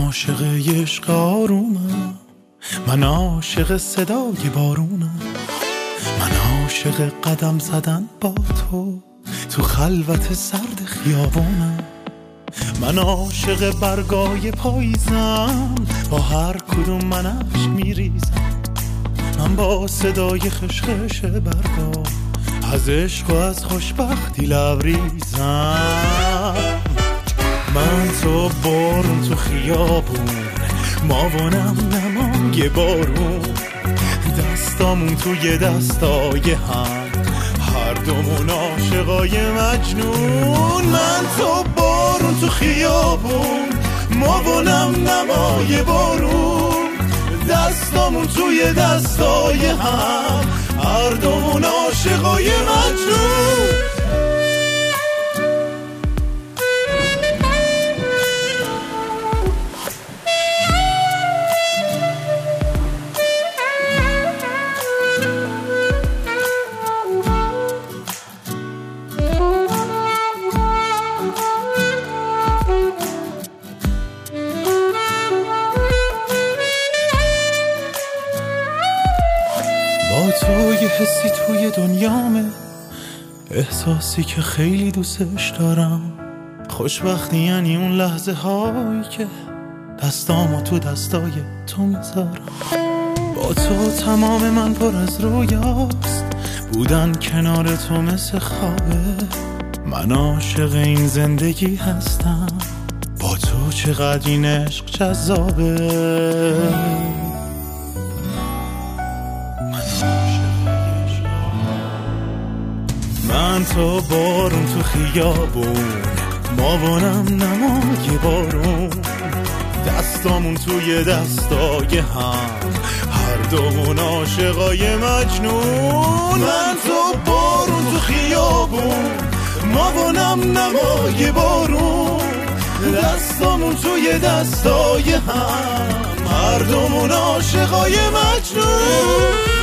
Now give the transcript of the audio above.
عاشق عشق آرومم، من عاشق صدای بارونم، من عاشق قدم زدن با تو خلوت سرد خیابونم، من عاشق برگای پاییزم، با هر کدوم من اشک میریزم، من با صدای خشخش برگا از عشق و از خوشبختی لبریزم. من تو بارون تو خیابون، ماوانم نمای بارون، دستامون توی دستای هم، هر دومون عاشقای مجنون. من تو بارون تو خیابون، ماوانم نمای بارون، دستامون توی دستای هم، هر دومون عاشقای مجنون. با تو یه حسی توی دنیامه، احساسی که خیلی دوستش دارم، خوشبختی یعنی اون لحظه هایی که دستامو تو دستای تو میذارم. با تو تمام من پر از رویاست، بودن کنار تو مثل خوابه، من عاشق این زندگی هستم، با تو چقدر این عشق جذابه. من تو بارون تو خیابون، ماوانم نمای بارون، دستامون توی دستای هم، هر دومون عاشقای مجنون. من تو بارون تو خیابون، ماوانم نمای بارون، دستامون توی دستای هم، هر دومون عاشقای مجنون.